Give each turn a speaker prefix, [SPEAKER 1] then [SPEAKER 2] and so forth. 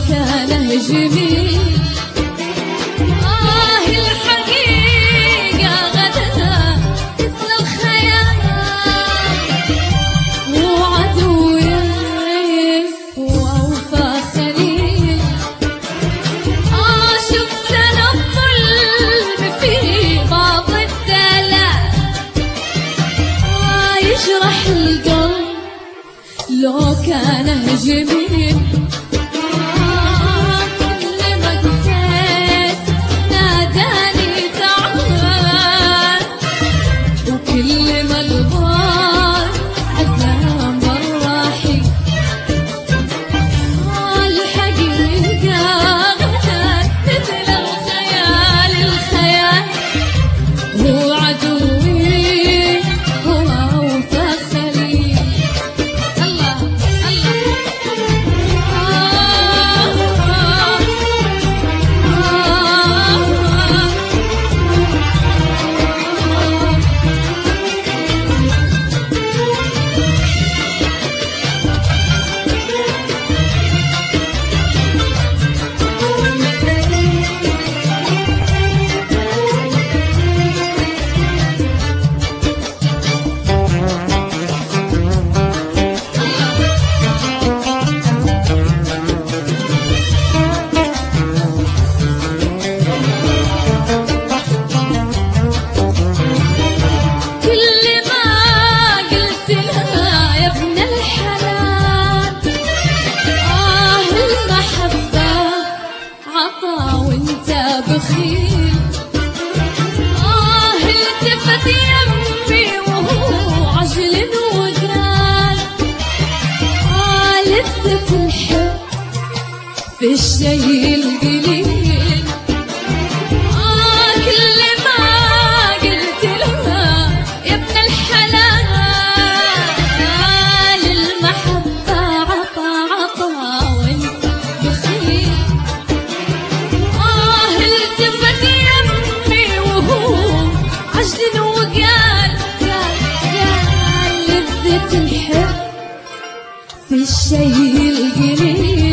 [SPEAKER 1] كان جميل. الحقيقة غدا مثل الخيال، وعدوي وأوفى خليل. شفت أنا الظلم في بعض الدلال، يجرح القلب لو كان جميل. كل ما جيت ناداني تعال، وكل ما البار عزام الراحي. الحقيقة غدت مثل الخيال، الخيال هو عدوي هو أوفى خليل. الله وانت بخيل. التفت يمي وهو عجل وقال، لذة الحب في الشيء القليل. كل ما قلت لها يا ابن الحلال، المحبة عطا عطا وانت بخيل. التفت يمي وهو عجل وقال، قال لذة الحب في الشيء القليل.